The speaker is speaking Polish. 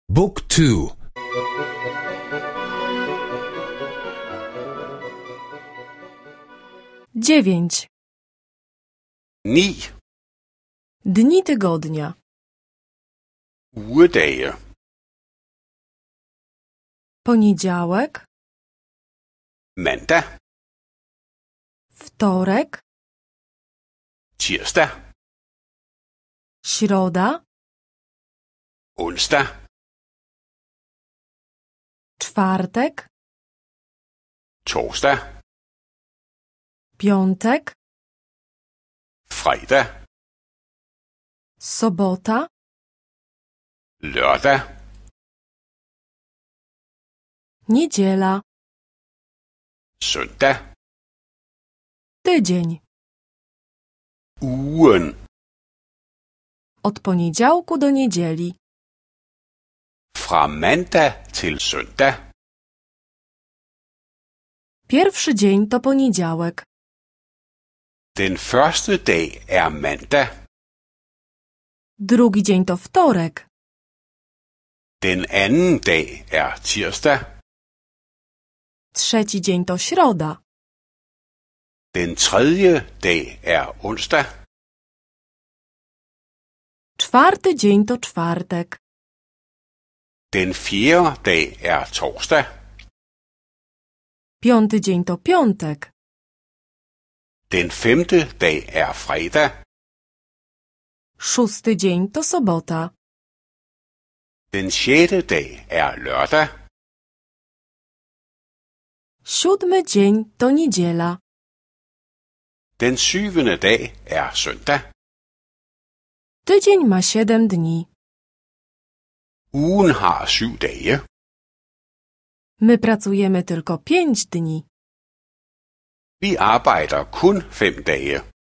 Book 2. 9. 9. Dni tygodnia. Ugedage. Poniedziałek, Mandag. wtorek, Tirsdag. środa, Onsdag. czwartek, Torsdag. piątek, Fredag. sobota, Lørdag. niedziela, Søndag. tydzień. Ugen. Od poniedziałku do niedzieli. Fra mandag til søndag. Pierwszy dzień to poniedziałek. Den første dag er mandag. Drugi dzień to wtorek. Den anden dag er tirsdag. Trzeci dzień to środa. Den tredje dag er onsdag. Czwarty dzień to czwartek. Den fjerde dag er torsdag. Piąty dzień to piątek. Den femte dag er fredag. Szósty dzień to sobota. Den sjette dag er lørdag. Siódmy dzień to niedziela. Den syvende dag er søndag. Tydzień ma 7 dni. Ugen har 7 dage. My pracujemy tylko 5 dni. Vi arbejder kun 5 dage.